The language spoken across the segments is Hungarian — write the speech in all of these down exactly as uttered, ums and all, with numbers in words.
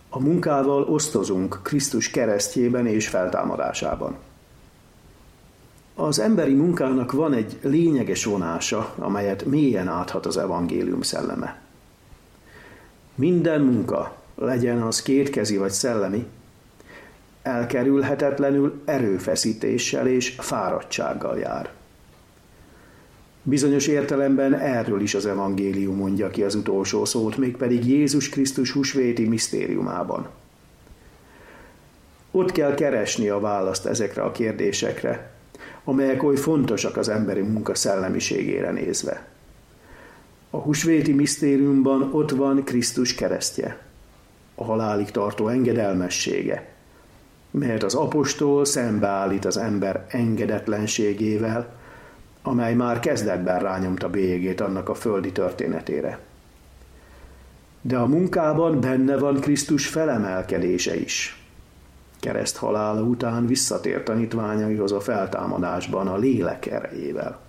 A munkával osztozunk Krisztus keresztjében és feltámadásában. Az emberi munkának van egy lényeges vonása, amelyet mélyen áthat az evangélium szelleme. Minden munka, legyen az kétkezi vagy szellemi, elkerülhetetlenül erőfeszítéssel és fáradtsággal jár. Bizonyos értelemben erről is az evangélium mondja ki az utolsó szót, mégpedig Jézus Krisztus húsvéti misztériumában. Ott kell keresni a választ ezekre a kérdésekre, amelyek oly fontosak az emberi munka szellemiségére nézve. A húsvéti misztériumban ott van Krisztus keresztje, a halálig tartó engedelmessége, melyet az apostol szembeállít az ember engedetlenségével, amely már kezdetben rányomta bélyegét annak a földi történetére. De a munkában benne van Krisztus felemelkedése is. Kereszt halála után visszatért tanítványaihoz a feltámadásban a lélek erejével.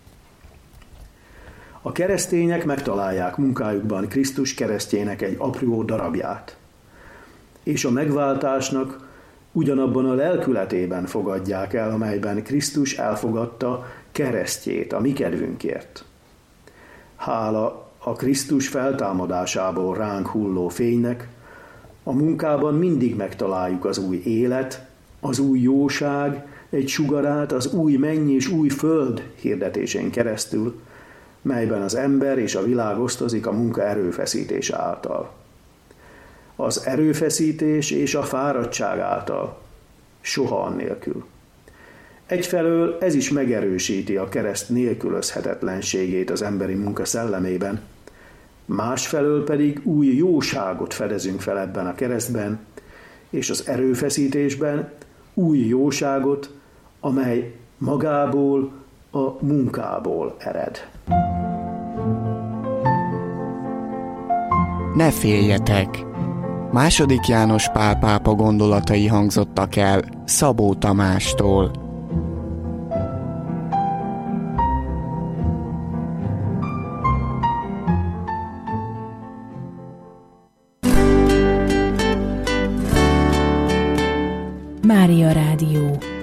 A keresztények megtalálják munkájukban Krisztus keresztjének egy apró darabját, és a megváltásnak ugyanabban a lelkületében fogadják el, amelyben Krisztus elfogadta keresztjét a mi kedvünkért. Hála a Krisztus feltámadásából ránk hulló fénynek, a munkában mindig megtaláljuk az új élet, az új jóság, egy sugarát az új menny és új föld hirdetésén keresztül, melyben az ember és a világ osztozik a munka erőfeszítése által. Az erőfeszítés és a fáradtság által, soha annélkül. Egyfelől ez is megerősíti a kereszt nélkülözhetetlenségét az emberi munka szellemében, másfelől pedig új jóságot fedezünk fel ebben a keresztben, és az erőfeszítésben új jóságot, amely magából, a munkából ered. Ne féljetek! Második János Pál pápa gondolatai hangzottak el Szabó Tamástól. Mária Rádió.